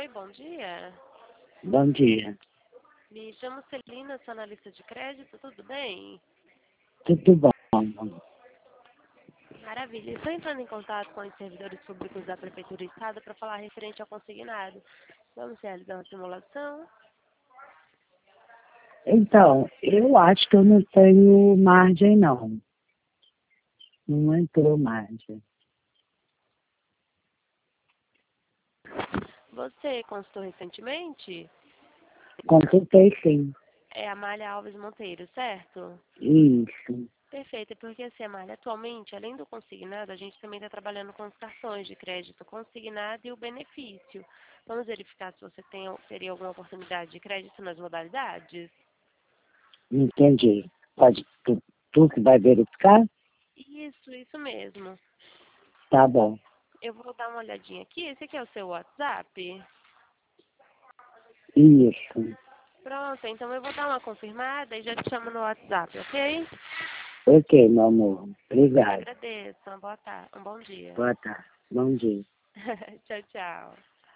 Oi, bom dia. Bom dia. Me chamo Celina, sou analista de crédito, tudo bem? Tudo bom? Maravilha. Estou entrando em contato com os servidores públicos da Prefeitura e Estado para falar referente ao consignado. Vamos realizar uma simulação? Então, eu acho que eu não tenho margem, não. Não entrou margem. Você consultou recentemente? Consultei sim. É a Amália Alves Monteiro, certo? Isso. Perfeito, porque assim, Amália, atualmente, além do consignado, a gente também está trabalhando com os cartões de crédito consignado e o benefício. Vamos verificar se você teria alguma oportunidade de crédito nas modalidades? Entendi. Pode, tu que vai verificar? Isso mesmo. Tá bom. Eu vou dar uma olhadinha aqui. Esse aqui é o seu WhatsApp? Isso. Pronto, então eu vou dar uma confirmada e já te chamo no WhatsApp, ok? Ok, meu amor. Eu que Obrigado. agradeço. Uma boa tarde, um bom dia. Boa tarde. Bom dia. Tchau, tchau.